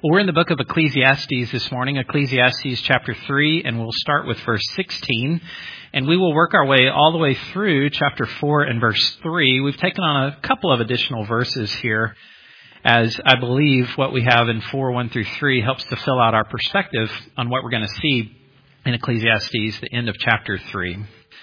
Well, we're in the book of Ecclesiastes this morning, Ecclesiastes chapter 3, and we'll start with verse 16. And we will work our way all the way through chapter 4 and verse 3. We've taken on a couple of additional verses here, as I believe what we have in 4, 1 through 3 helps to fill out our perspective on what we're going to see in Ecclesiastes, the end of chapter 3.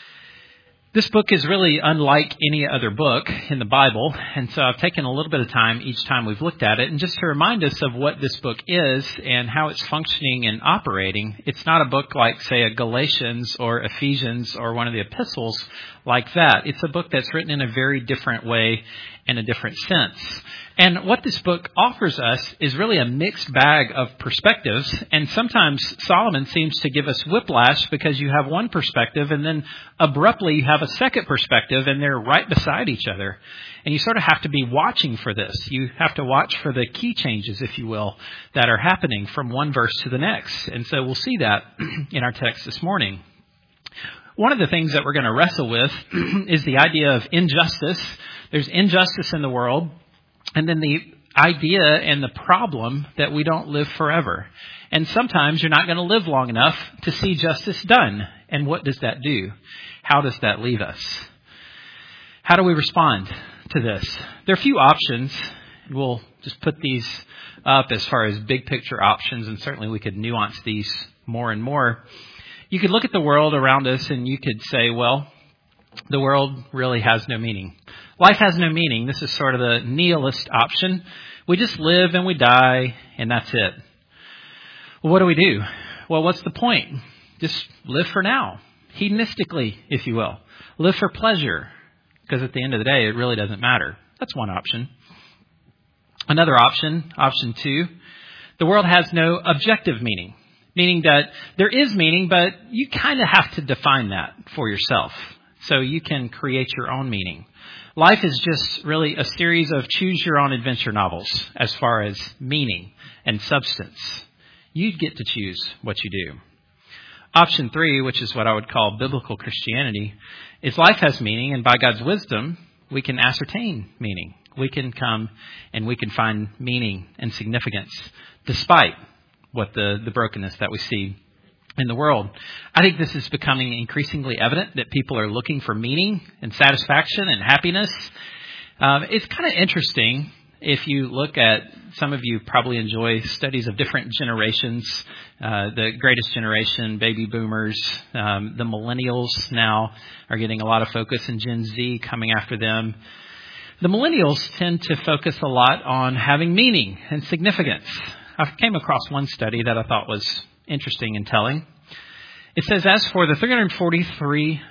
This book is really unlike any other book in the Bible, and so I've taken a little bit of time each time we've looked at it, and just to remind us of what this book is and how it's functioning and operating. It's not a book like, say, a Galatians or Ephesians or one of the epistles like that. It's a book that's written in a very different way and a different sense. And what this book offers us is really a mixed bag of perspectives. And sometimes Solomon seems to give us whiplash because you have one perspective and then abruptly you have a second perspective and they're right beside each other. And you sort of have to be watching for this. You have to watch for the key changes, if you will, that are happening from one verse to the next. And so we'll see that in our text this morning. One of the things that we're going to wrestle with is the idea of injustice. There's injustice in the world. And then the idea and the problem that we don't live forever. And sometimes you're not going to live long enough to see justice done. And what does that do? How does that leave us? How do we respond to this? There are a few options. We'll just put these up as far as big picture options, and certainly we could nuance these more and more. You could look at the world around us and you could say, well, the world really has no meaning. Life has no meaning. This is sort of the nihilist option. We just live and we die, and that's it. Well, what do we do? Well, what's the point? Just live for now, hedonistically, if you will. Live for pleasure, because at the end of the day, it really doesn't matter. That's one option. Another option, option 2, the world has no objective meaning, meaning that there is meaning, but you kind of have to define that for yourself. So you can create your own meaning. Life is just really a series of choose-your-own-adventure novels as far as meaning and substance. You get to choose what you do. Option 3, which is what I would call biblical Christianity, is life has meaning, and by God's wisdom, we can ascertain meaning. We can come and we can find meaning and significance despite what the brokenness that we see in the world. I think this is becoming increasingly evident that people are looking for meaning and satisfaction and happiness. It's kind of interesting if you look at, some of you probably enjoy studies of different generations, the greatest generation, baby boomers, the millennials now are getting a lot of focus, and Gen Z coming after them. The millennials tend to focus a lot on having meaning and significance. I came across one study that I thought was interesting and telling. It says, as for the 343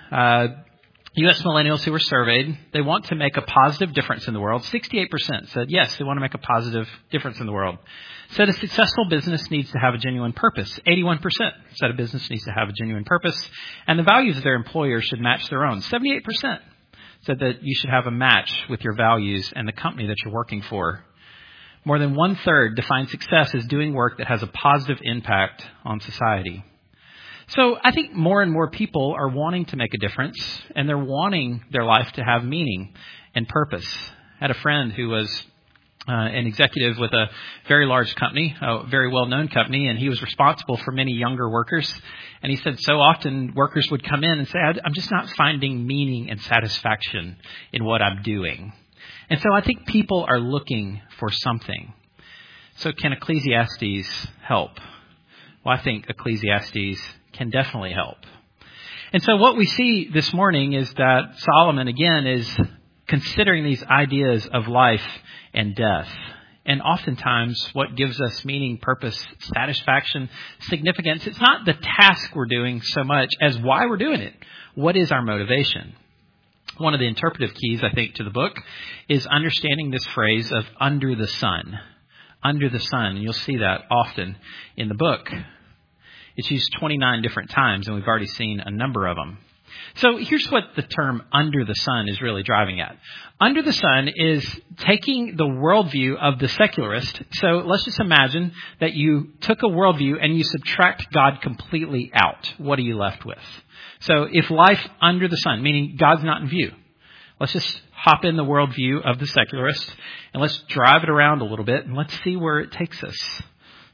U.S. millennials who were surveyed, they want to make a positive difference in the world. 68% said, yes, they want to make a positive difference in the world. Said a successful business needs to have a genuine purpose. 81% said a business needs to have a genuine purpose. And the values of their employer should match their own. 78% said that you should have a match with your values and the company that you're working for. More than 1/3 define success as doing work that has a positive impact on society. So I think more and more people are wanting to make a difference, and they're wanting their life to have meaning and purpose. I had a friend who was an executive with a very large company, a very well-known company, and he was responsible for many younger workers. And he said so often workers would come in and say, I'm just not finding meaning and satisfaction in what I'm doing. And so I think people are looking for something. So can Ecclesiastes help? Well, I think Ecclesiastes can definitely help. And so what we see this morning is that Solomon, again, is considering these ideas of life and death. And oftentimes what gives us meaning, purpose, satisfaction, significance, it's not the task we're doing so much as why we're doing it. What is our motivation? One of the interpretive keys, I think, to the book is understanding this phrase of under the sun. Under the sun. And you'll see that often in the book. It's used 29 different times, and we've already seen a number of them. So here's what the term under the sun is really driving at. Under the sun is taking the worldview of the secularist. So let's just imagine that you took a worldview and you subtract God completely out. What are you left with? So if life under the sun, meaning God's not in view, let's just hop in the worldview of the secularist and let's drive it around a little bit and let's see where it takes us.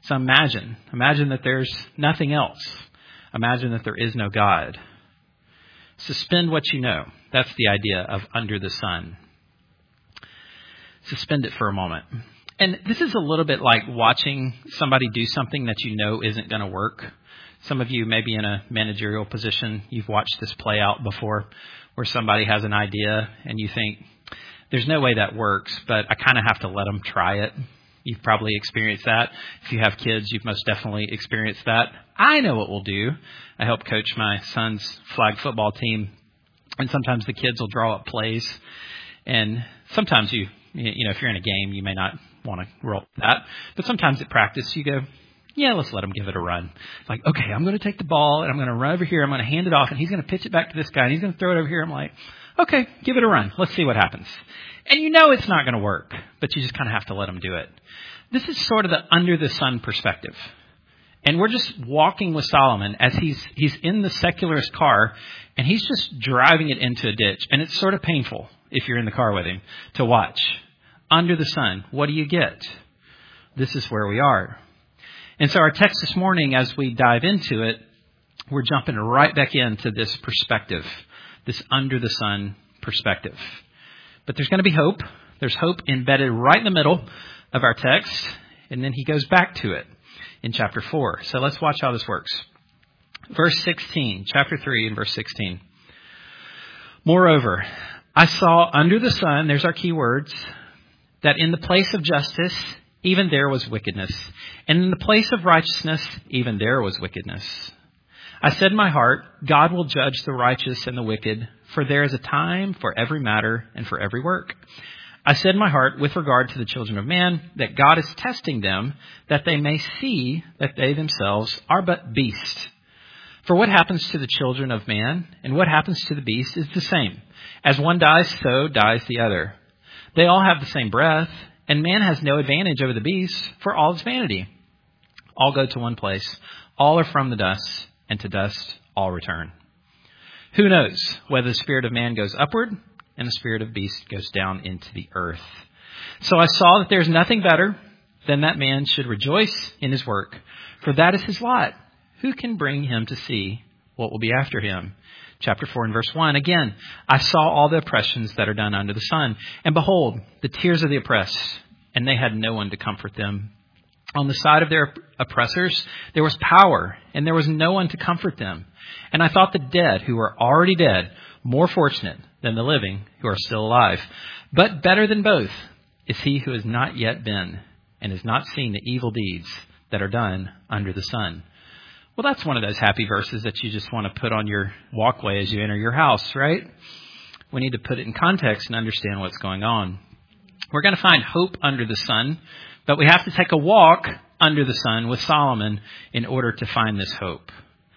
So imagine that there's nothing else. Imagine that there is no God. Suspend what you know. That's the idea of under the sun. Suspend it for a moment. And this is a little bit like watching somebody do something that you know isn't going to work. Some of you may be in a managerial position. You've watched this play out before where somebody has an idea and you think, there's no way that works, but I kind of have to let them try it. You've probably experienced that. If you have kids, you've most definitely experienced that. I know what we'll do. I help coach my son's flag football team, and sometimes the kids will draw up plays. And sometimes you know, if you're in a game, you may not want to roll that. But sometimes at practice, you go, yeah, let's let him give it a run. Like, okay, I'm going to take the ball, and I'm going to run over here. I'm going to hand it off, and he's going to pitch it back to this guy, and he's going to throw it over here. I'm like, okay, give it a run. Let's see what happens. And you know it's not going to work, but you just kind of have to let him do it. This is sort of the under the sun perspective. And we're just walking with Solomon as he's in the secularist car, and he's just driving it into a ditch. And it's sort of painful if you're in the car with him to watch. Under the sun, what do you get? This is where we are. And so our text this morning, as we dive into it, we're jumping right back into this perspective, this under the sun perspective. But there's going to be hope. There's hope embedded right in the middle of our text, and then he goes back to it in chapter 4. So let's watch how this works. Verse 16, chapter 3 and verse 16. Moreover, I saw under the sun, there's our key words, that in the place of justice, even there was wickedness. And in the place of righteousness, even there was wickedness. I said in my heart, God will judge the righteous and the wicked, for there is a time for every matter and for every work. I said in my heart, with regard to the children of man, that God is testing them, that they may see that they themselves are but beasts. For what happens to the children of man and what happens to the beast is the same. As one dies, so dies the other. They all have the same breath, and man has no advantage over the beast, for all is vanity. All go to one place. All are from the dust, and to dust all return. Who knows whether the spirit of man goes upward and the spirit of beast goes down into the earth. So I saw that there's nothing better than that man should rejoice in his work, for that is his lot. Who can bring him to see what will be after him? Chapter 4 and verse 1. Again, I saw all the oppressions that are done under the sun, and behold, the tears of the oppressed, and they had no one to comfort them. On the side of their oppressors, there was power, and there was no one to comfort them. And I thought the dead, who were already dead, more fortunate than the living, who are still alive. But better than both is he who has not yet been, and has not seen the evil deeds that are done under the sun. Well, that's one of those happy verses that you just want to put on your walkway as you enter your house, right? We need to put it in context and understand what's going on. We're going to find hope under the sun, but we have to take a walk under the sun with Solomon in order to find this hope.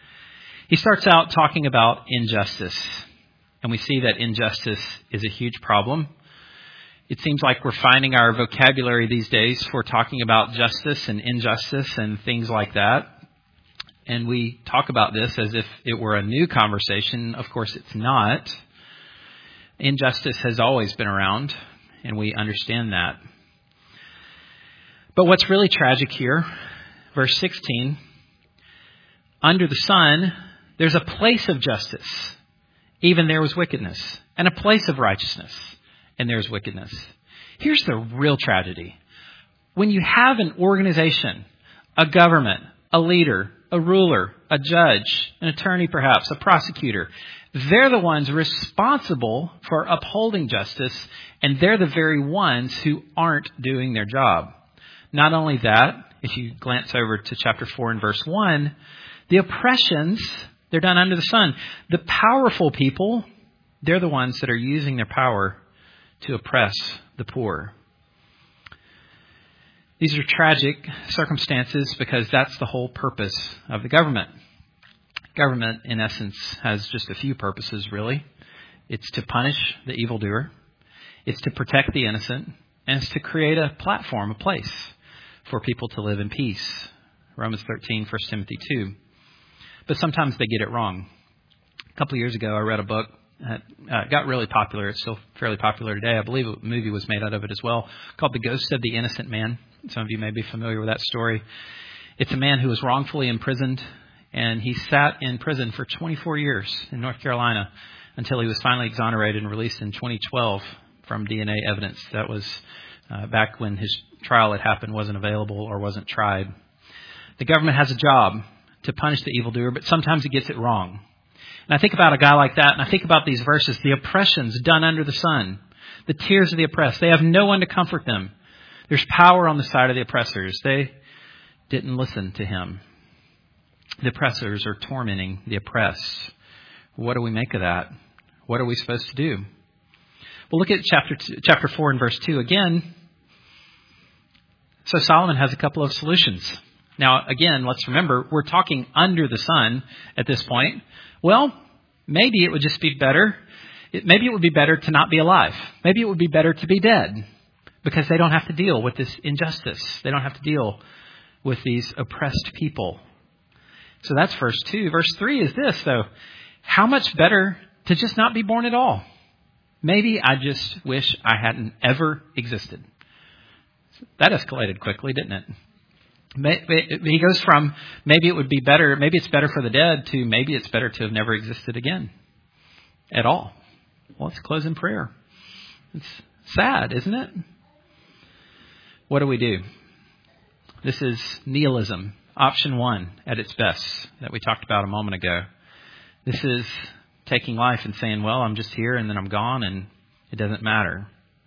He starts out talking about injustice, and we see that injustice is a huge problem. It seems like we're finding our vocabulary these days for talking about justice and injustice and things like that. And we talk about this as if it were a new conversation. Of course, it's not. Injustice has always been around, and we understand that. But what's really tragic here, verse 16, under the sun, there's a place of justice. Even there was wickedness, and a place of righteousness, and there's wickedness. Here's the real tragedy. When you have an organization, a government, a leader, a ruler, a judge, an attorney perhaps, a prosecutor, they're the ones responsible for upholding justice, and they're the very ones who aren't doing their job. Not only that, if you glance over to chapter 4 and verse 1, the oppressions, they're done under the sun. The powerful people, they're the ones that are using their power to oppress the poor. These are tragic circumstances because that's the whole purpose of the government. Government, in essence, has just a few purposes, really. It's to punish the evildoer. It's to protect the innocent. And it's to create a platform, a place for people to live in peace. Romans 13, 1 Timothy 2. But sometimes they get it wrong. A couple of years ago, I read a book that got really popular. It's still fairly popular today. I believe a movie was made out of it as well, called The Ghost of the Innocent Man. Some of you may be familiar with that story. It's a man who was wrongfully imprisoned, and he sat in prison for 24 years in North Carolina until he was finally exonerated and released in 2012 from DNA evidence. That was back when his trial had happened, wasn't available or wasn't tried. The government has a job to punish the evildoer, but sometimes it gets it wrong. And I think about a guy like that, and I think about these verses, the oppressions done under the sun, the tears of the oppressed. They have no one to comfort them. There's power on the side of the oppressors. They didn't listen to him. The oppressors are tormenting the oppressed. What do we make of that? What are we supposed to do? Well, look at chapter 4 and verse 2 again. So Solomon has a couple of solutions. Now, again, let's remember, we're talking under the sun at this point. Well, maybe it would just be better. Maybe it would be better to not be alive. Maybe it would be better to be dead because they don't have to deal with this injustice. They don't have to deal with these oppressed people. So that's verse 2. Verse 3 is this, though. How much better to just not be born at all? Maybe I just wish I hadn't ever existed. That escalated quickly, didn't it? He goes from maybe it would be better, maybe it's better for the dead, to maybe it's better to have never existed again at all. Well, let's close in prayer. It's sad, isn't it? What do? This is nihilism, option 1 at its best, that we talked about a moment ago. This is taking life and saying, well, I'm just here and then I'm gone and it doesn't matter.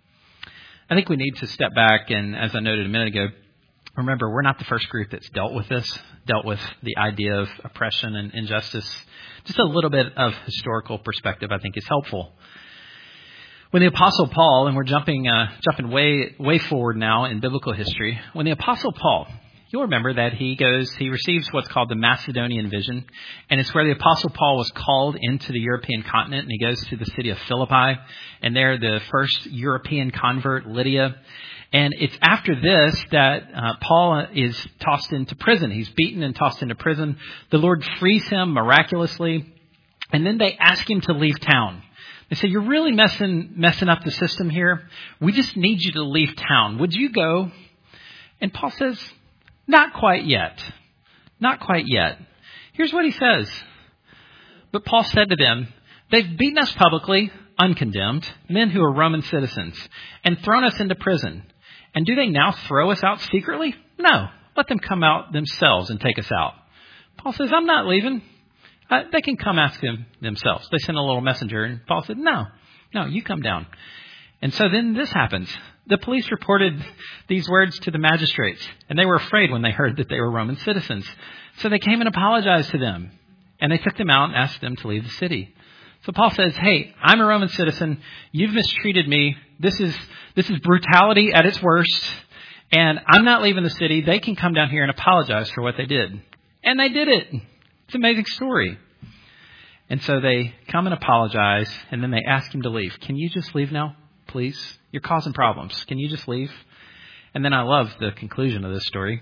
I think we need to step back and, as I noted a minute ago, remember, we're not the first group that's dealt with this, dealt with the idea of oppression and injustice. Just a little bit of historical perspective, I think, is helpful. When the Apostle Paul, and we're jumping way forward now in biblical history, when the Apostle Paul, you'll remember that he receives what's called the Macedonian vision, and it's where the Apostle Paul was called into the European continent, and he goes to the city of Philippi, and there the first European convert, Lydia. And it's after this that Paul is tossed into prison. He's beaten and tossed into prison. The Lord frees him miraculously. And then they ask him to leave town. They say, you're really messing up the system here. We just need you to leave town. Would you go? And Paul says, not quite yet. Not quite yet. Here's what he says. But Paul said to them, they've beaten us publicly, uncondemned, men who are Roman citizens, and thrown us into prison. And do they now throw us out secretly? No. Let them come out themselves and take us out. Paul says, I'm not leaving. They can come ask them themselves. They sent a little messenger, and Paul said, no, you come down. And so then this happens. The police reported these words to the magistrates, and they were afraid when they heard that they were Roman citizens. So they came and apologized to them, and they took them out and asked them to leave the city. So Paul says, hey, I'm a Roman citizen. You've mistreated me. This is brutality at its worst. And I'm not leaving the city. They can come down here and apologize for what they did. And they did it. It's an amazing story. And so they come and apologize. And then they ask him to leave. Can you just leave now, please? You're causing problems. Can you just leave? And then I love the conclusion of this story.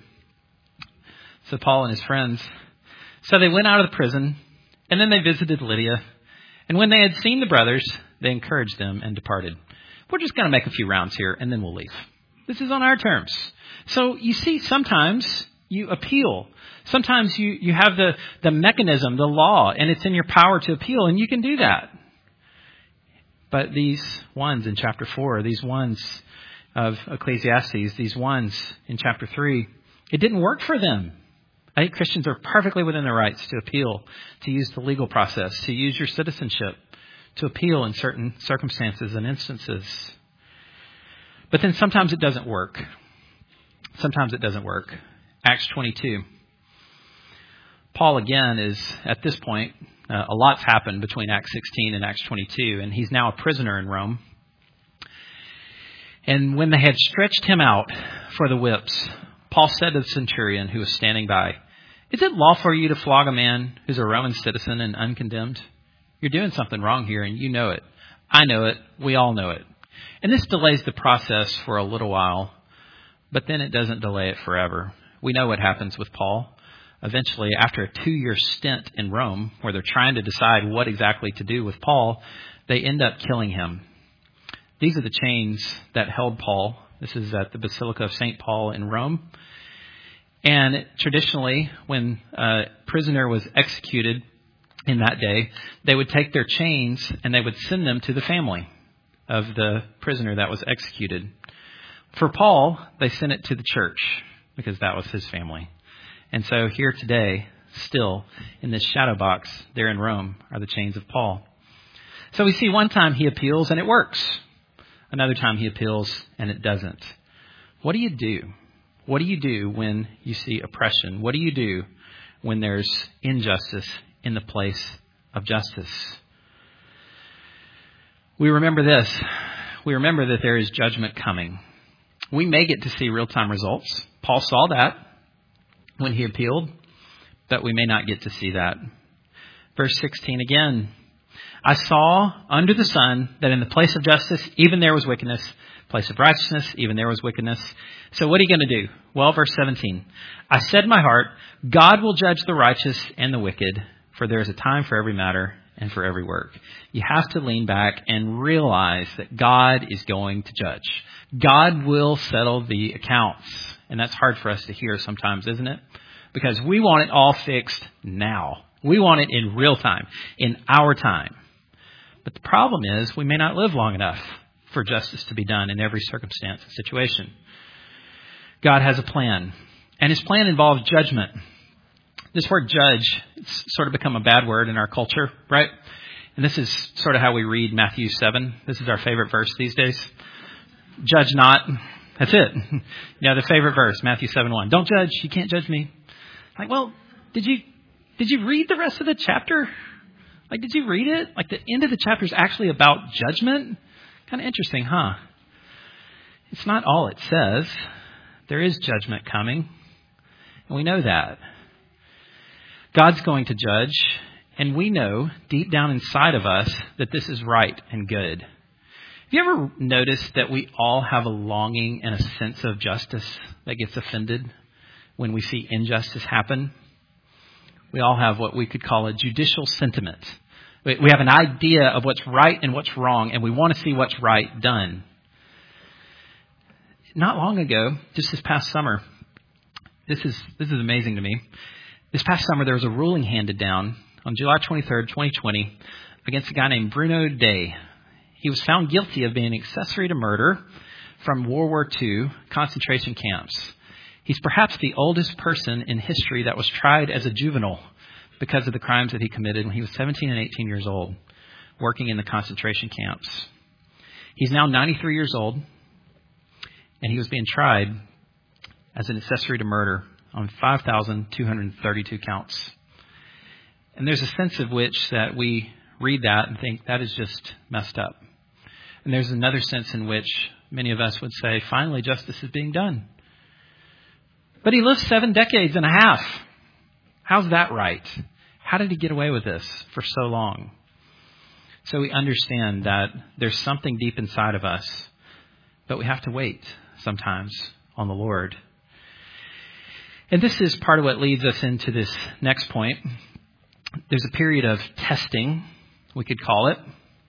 So Paul and his friends, so they went out of the prison. And then they visited Lydia. And when they had seen the brothers, they encouraged them and departed. We're just going to make a few rounds here, and then we'll leave. This is on our terms. So you see, sometimes you appeal. Sometimes you have the mechanism, the law, and it's in your power to appeal, and you can do that. But these ones in chapter 4, these ones of Ecclesiastes, these ones in chapter 3, it didn't work for them. I think Christians are perfectly within their rights to appeal, to use the legal process, to use your citizenship, to appeal in certain circumstances and instances. But then sometimes it doesn't work. Sometimes it doesn't work. Acts 22. Paul, again, is at this point, a lot's happened between Acts 16 and Acts 22, and he's now a prisoner in Rome. And when they had stretched him out for the whips, Paul said to the centurion who was standing by, is it lawful for you to flog a man who's a Roman citizen and uncondemned? You're doing something wrong here, and you know it. I know it. We all know it. And this delays the process for a little while, but then it doesn't delay it forever. We know what happens with Paul. Eventually, after a 2-year stint in Rome, where they're trying to decide what exactly to do with Paul, they end up killing him. These are the chains that held Paul. This is at the Basilica of St. Paul in Rome. And traditionally, when a prisoner was executed in that day, they would take their chains and they would send them to the family of the prisoner that was executed. For Paul, they sent it to the church because that was his family. And so here today, still in this shadow box there in Rome, are the chains of Paul. So we see one time he appeals and it works. Another time he appeals and it doesn't. What do you do? What do you do when you see oppression? What do you do when there's injustice in the place of justice? We remember this. We remember that there is judgment coming. We may get to see real-time results. Paul saw that when he appealed, but we may not get to see that. Verse 16 again. I saw under the sun that in the place of justice, even there was wickedness. Place of righteousness, even there was wickedness. So what are you going to do? Well, verse 17. I said in my heart, God will judge the righteous and the wicked, for there is a time for every matter and for every work. You have to lean back and realize that God is going to judge. God will settle the accounts. And that's hard for us to hear sometimes, isn't it? Because we want it all fixed now. We want it in real time, in our time. But the problem is we may not live long enough for justice to be done in every circumstance and situation. God has a plan, and his plan involves judgment. This word judge, it's sort of become a bad word in our culture, right? And this is sort of how we read Matthew 7. This is our favorite verse these days. Judge not. That's it. Yeah, the favorite verse, Matthew 7:1. Don't judge. You can't judge me. Like, well, did you read the rest of the chapter? Like, did you read it? Like, the end of the chapter is actually about judgment. Kind of interesting, huh? It's not all it says. There is judgment coming, and we know that. God's going to judge, and we know deep down inside of us that this is right and good. Have you ever noticed that we all have a longing and a sense of justice that gets offended when we see injustice happen? We all have what we could call a judicial sentiment. We have an idea of what's right and what's wrong, and we want to see what's right done. Not long ago, just this past summer, this is amazing to me. This past summer, there was a ruling handed down on July 23rd, 2020, against a guy named Bruno Day. He was found guilty of being accessory to murder from World War II concentration camps. He's perhaps the oldest person in history that was tried as a juvenile because of the crimes that he committed when he was 17 and 18 years old, working in the concentration camps. He's now 93 years old, and he was being tried as an accessory to murder on 5,232 counts. And there's a sense of which that we read that and think that is just messed up. And there's another sense in which many of us would say, finally, justice is being done. But he lived 7 decades and a half. How's that right? How did he get away with this for so long? So we understand that there's something deep inside of us, but we have to wait sometimes on the Lord. And this is part of what leads us into this next point. There's a period of testing, we could call it.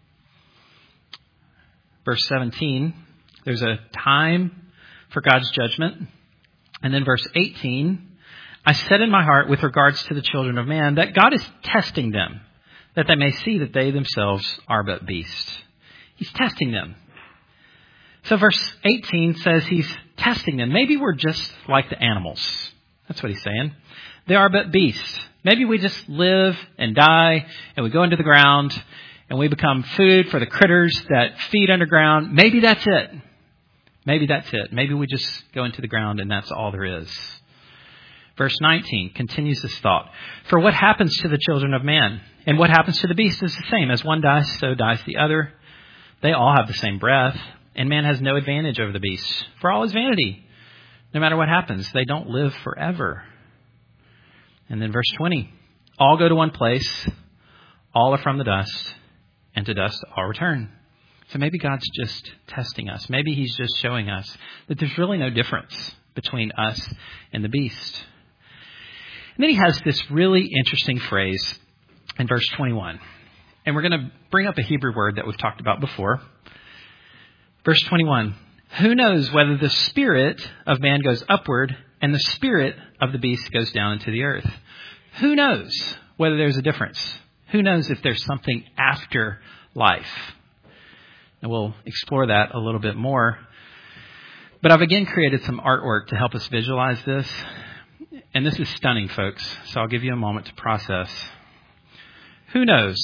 Verse 17, there's a time for God's judgment. And then verse 18, I said in my heart with regards to the children of man that God is testing them, that they may see that they themselves are but beasts. He's testing them. So verse 18 says he's testing them. Maybe we're just like the animals. That's what he's saying. They are but beasts. Maybe we just live and die and we go into the ground and we become food for the critters that feed underground. Maybe that's it. Maybe that's it. Maybe we just go into the ground and that's all there is. Verse 19 continues this thought. For what happens to the children of man and what happens to the beast is the same. As one dies, so dies the other. They all have the same breath, and man has no advantage over the beast. For all is vanity. No matter what happens, they don't live forever. And then verse 20. All go to one place. All are from the dust, and to dust all return. So maybe God's just testing us. Maybe he's just showing us that there's really no difference between us and the beast. And then he has this really interesting phrase in verse 21. And we're going to bring up a Hebrew word that we've talked about before. Verse 21. Who knows whether the spirit of man goes upward and the spirit of the beast goes down into the earth. Who knows whether there's a difference? Who knows if there's something after life? And we'll explore that a little bit more. But I've again created some artwork to help us visualize this. And this is stunning, folks. So I'll give you a moment to process. Who knows?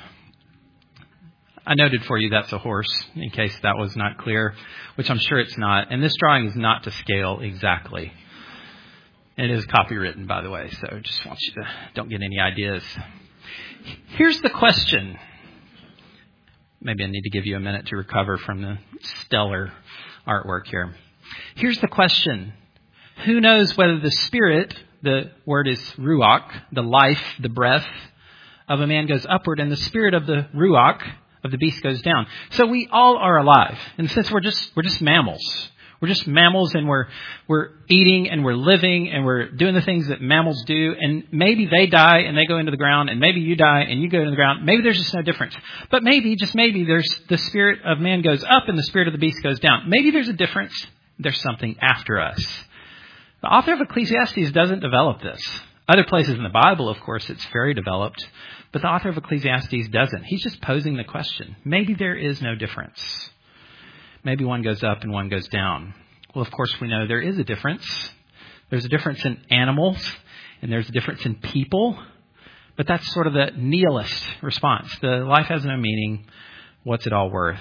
I noted for you that's a horse, in case that was not clear, which I'm sure it's not. And this drawing is not to scale exactly. It is copywritten, by the way, so just want you to don't get any ideas. Here's the question. Maybe I need to give you a minute to recover from the stellar artwork here. Here's the question. Who knows whether the spirit, the word is ruach, the life, the breath of a man goes upward, and the spirit of the ruach of the beast goes down. So we all are alive. And since we're just mammals. We're just mammals, and we're eating and we're living and we're doing the things that mammals do. And maybe they die and they go into the ground, and maybe you die and you go into the ground. Maybe there's just no difference. But maybe, just maybe, there's the spirit of man goes up and the spirit of the beast goes down. Maybe there's a difference. There's something after us. The author of Ecclesiastes doesn't develop this. Other places in the Bible, of course, it's very developed. But the author of Ecclesiastes doesn't. He's just posing the question. Maybe there is no difference. Maybe one goes up and one goes down. Well, of course, we know there is a difference. There's a difference in animals, and there's a difference in people. But that's sort of the nihilist response. The life has no meaning. What's it all worth?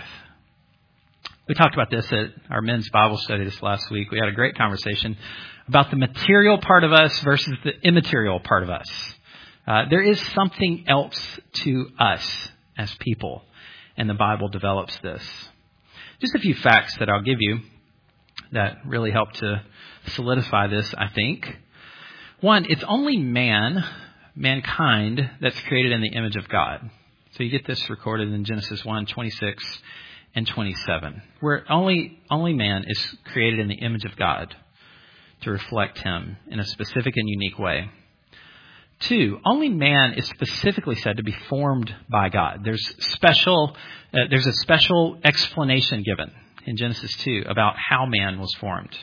We talked about this at our men's Bible study this last week. We had a great conversation about the material part of us versus the immaterial part of us. There is something else to us as people, and the Bible develops this. Just a few facts that I'll give you that really help to solidify this, I think. One, it's only mankind, that's created in the image of God. So you get this recorded in Genesis 1:26 and 27. Where only man is created in the image of God to reflect him in a specific and unique way. Two, only man is specifically said to be formed by God. There's a special explanation given in Genesis 2 about how man was formed.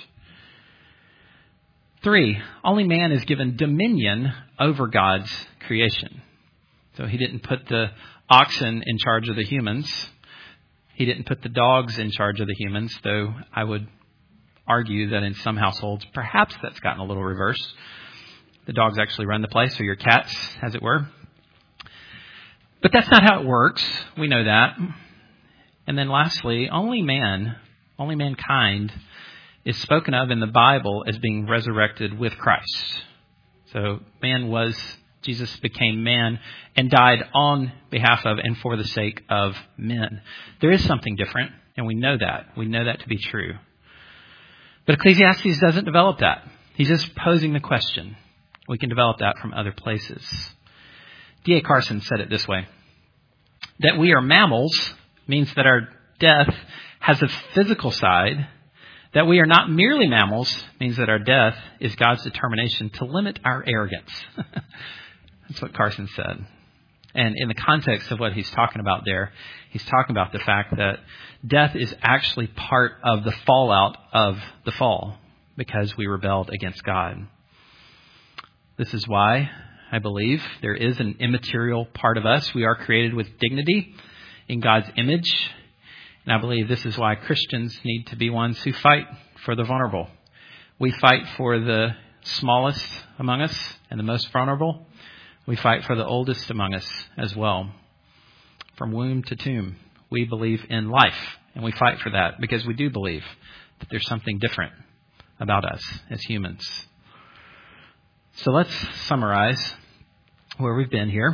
Three, only man is given dominion over God's creation. So he didn't put the oxen in charge of the humans. He didn't put the dogs in charge of the humans, though I would argue that in some households, perhaps that's gotten a little reversed. The dogs actually run the place, or your cats, as it were. But that's not how it works. We know that. And then lastly, only mankind is spoken of in the Bible as being resurrected with Christ. So Jesus became man and died on behalf of and for the sake of men. There is something different, and we know that. We know that to be true. But Ecclesiastes doesn't develop that. He's just posing the question. We can develop that from other places. D.A. Carson said it this way. That we are mammals means that our death has a physical side. That we are not merely mammals means that our death is God's determination to limit our arrogance. That's what Carson said. And in the context of what he's talking about there, he's talking about the fact that death is actually part of the fallout of the fall because we rebelled against God. This is why I believe there is an immaterial part of us. We are created with dignity in God's image. And I believe this is why Christians need to be ones who fight for the vulnerable. We fight for the smallest among us and the most vulnerable. We fight for the oldest among us as well. From womb to tomb, we believe in life. And we fight for that because we do believe that there's something different about us as humans. So let's summarize where we've been here.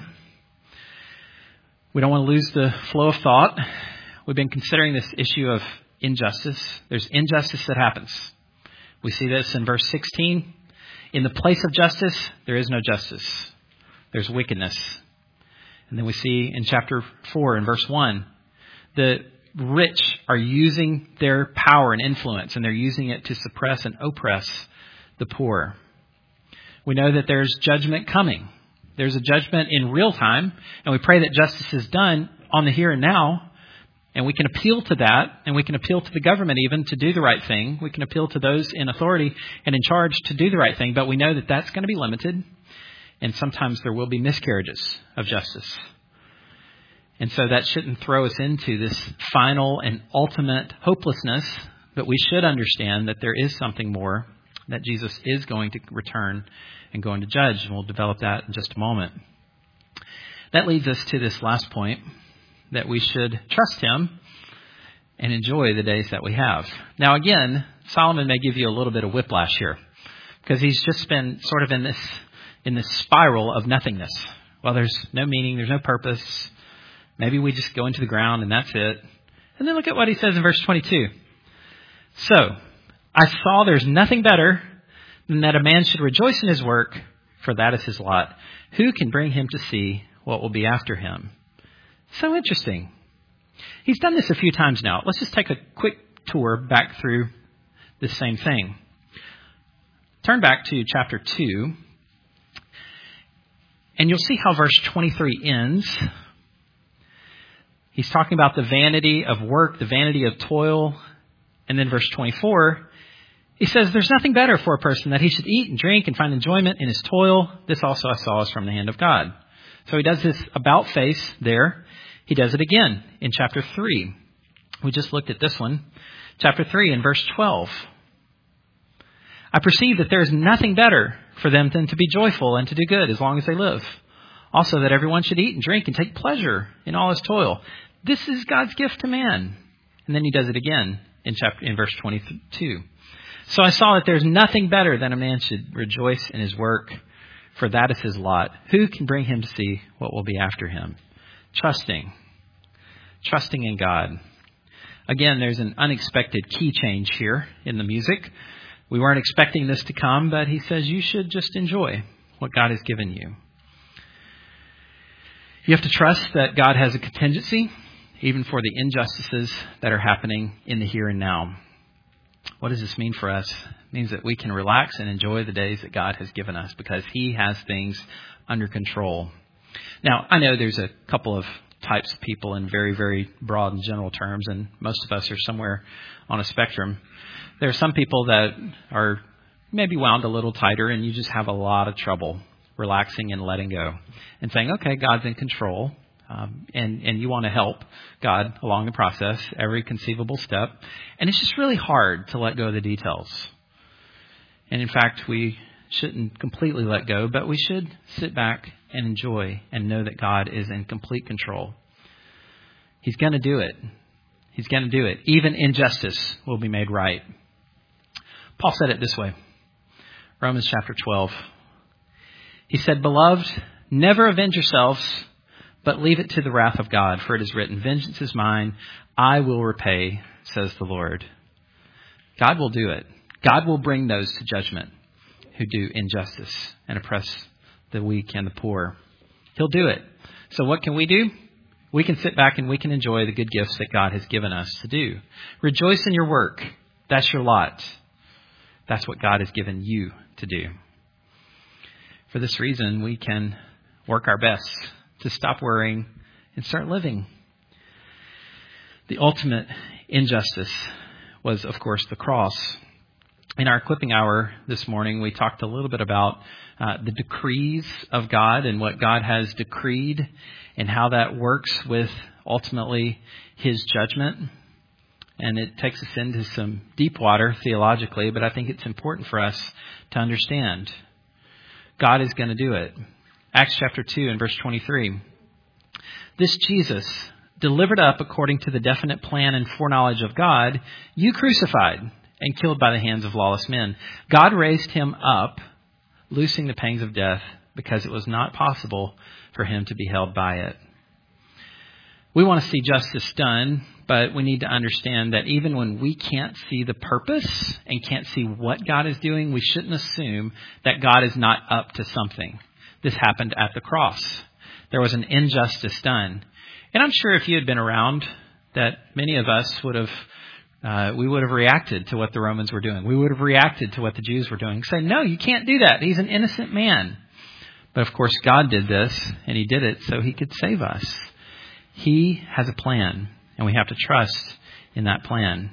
We don't want to lose the flow of thought. We've been considering this issue of injustice. There's injustice that happens. We see this in verse 16. In the place of justice, there is no justice. There's wickedness. And then we see in chapter 4 and verse 1, the rich are using their power and influence, and they're using it to suppress and oppress the poor. We know that there's judgment coming. There's a judgment in real time, and we pray that justice is done on the here and now. And we can appeal to that, and we can appeal to the government even to do the right thing. We can appeal to those in authority and in charge to do the right thing, but we know that that's going to be limited, and sometimes there will be miscarriages of justice. And so that shouldn't throw us into this final and ultimate hopelessness, but we should understand that there is something more, that Jesus is going to return and going to judge, and we'll develop that in just a moment. That leads us to this last point, that we should trust him and enjoy the days that we have. Now again, Solomon may give you a little bit of whiplash here, because he's just been sort of in this spiral of nothingness. Well, there's no meaning, there's no purpose. Maybe we just go into the ground and that's it. And then look at what he says in verse 22. So, I saw there's nothing better than that a man should rejoice in his work, for that is his lot. Who can bring him to see what will be after him? So interesting. He's done this a few times now. Let's just take a quick tour back through this same thing. Turn back to chapter 2, and you'll see how verse 23 ends. He's talking about the vanity of work, the vanity of toil. And then verse 24, he says, there's nothing better for a person that he should eat and drink and find enjoyment in his toil. This also I saw is from the hand of God. So he does this about face there. He does it again in chapter 3. We just looked at this one. Chapter 3 and verse 12. I perceive that there is nothing better for them than to be joyful and to do good as long as they live. Also that everyone should eat and drink and take pleasure in all his toil. This is God's gift to man. And then he does it again in verse 22. So I saw that there's nothing better than a man should rejoice in his work, for that is his lot. Who can bring him to see what will be after him? Trusting in God. Again, there's an unexpected key change here in the music. We weren't expecting this to come, but he says you should just enjoy what God has given you. You have to trust that God has a contingency, even for the injustices that are happening in the here and now. What does this mean for us? It means that we can relax and enjoy the days that God has given us because he has things under control. Now, I know there's a couple of types of people in very, very broad and general terms, and most of us are somewhere on a spectrum. There are some people that are maybe wound a little tighter, and you just have a lot of trouble relaxing and letting go and saying, okay, God's in control. And you want to help God along the process, every conceivable step. And it's just really hard to let go of the details. And in fact, we shouldn't completely let go, but we should sit back and enjoy and know that God is in complete control. He's going to do it. He's going to do it. Even injustice will be made right. Paul said it this way. Romans chapter 12. He said, Beloved, never avenge yourselves, but leave it to the wrath of God, for it is written, Vengeance is mine, I will repay, says the Lord. God will do it. God will bring those to judgment who do injustice and oppress the weak and the poor. He'll do it. So what can we do? We can sit back and we can enjoy the good gifts that God has given us to do. Rejoice in your work. That's your lot. That's what God has given you to do. For this reason, we can work our best to stop worrying and start living. The ultimate injustice was, of course, the cross. In our equipping hour this morning, we talked a little bit about the decrees of God and what God has decreed and how that works with ultimately his judgment. And it takes us into some deep water theologically, but I think it's important for us to understand. God is going to do it. Acts chapter 2 and verse 23. This Jesus, delivered up according to the definite plan and foreknowledge of God, you crucified and killed by the hands of lawless men. God raised him up, loosing the pangs of death, because it was not possible for him to be held by it. We want to see justice done, but we need to understand that even when we can't see the purpose and can't see what God is doing, we shouldn't assume that God is not up to something. This happened at the cross. There was an injustice done. And I'm sure if you had been around, that many of us would have reacted to what the Romans were doing. We would have reacted to what the Jews were doing. Say, no, you can't do that. He's an innocent man. But of course, God did this, and he did it so he could save us. He has a plan, And we have to trust in that plan.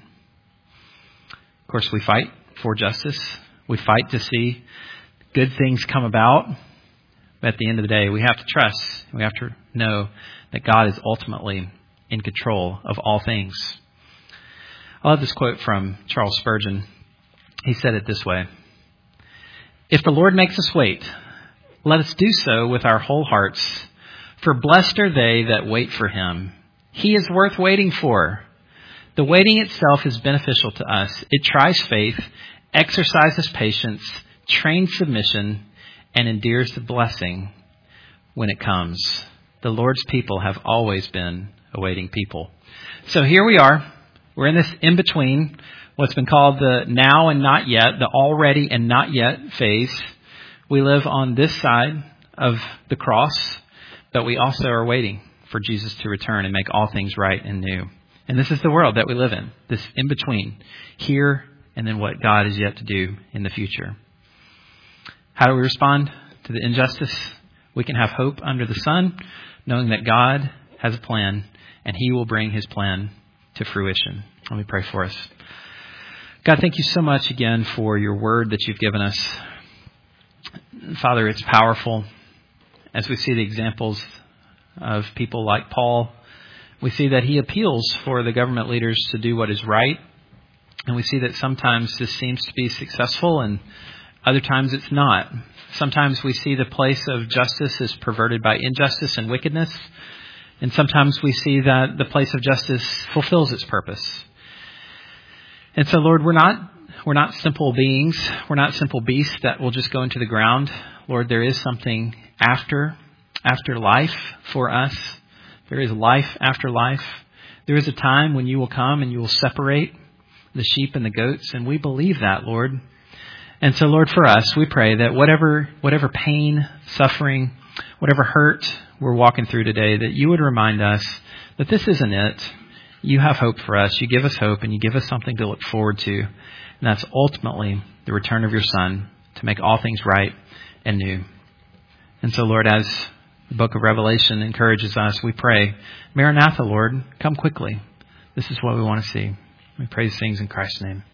Of course, we fight for justice. We fight to see good things come about. But at the end of the day, we have to trust. We have to know that God is ultimately in control of all things. I love this quote from Charles Spurgeon. He said it this way: "If the Lord makes us wait, let us do so with our whole hearts. For blessed are they that wait for him. He is worth waiting for. The waiting itself is beneficial to us. It tries faith, exercises patience, trains submission, and endears the blessing when it comes." The Lord's people have always been a waiting people. So here we are. We're in this in-between, what's been called the now and not yet, the already and not yet phase. We live on this side of the cross, but we also are waiting for Jesus to return and make all things right and new. And this is the world that we live in, this in-between, here and then what God is yet to do in the future. How do we respond to the injustice? We can have hope under the sun, knowing that God has a plan and he will bring his plan to fruition. Let me pray for us. God, thank you so much again for your word that you've given us. Father, it's powerful. As we see the examples of people like Paul, we see that he appeals for the government leaders to do what is right. And we see that sometimes this seems to be successful and other times it's not. Sometimes we see the place of justice is perverted by injustice and wickedness. And sometimes we see that the place of justice fulfills its purpose. And so, Lord, we're not simple beings. We're not simple beasts that will just go into the ground. Lord, there is something after life for us. There is life after life. There is a time when you will come and you will separate the sheep and the goats. And we believe that, Lord. And so, Lord, for us, we pray that whatever pain, suffering, whatever hurt we're walking through today, that you would remind us that this isn't it. You have hope for us. You give us hope and you give us something to look forward to. And that's ultimately the return of your Son to make all things right and new. And so, Lord, as the book of Revelation encourages us, we pray, Maranatha, Lord, come quickly. This is what we want to see. We pray these things in Christ's name.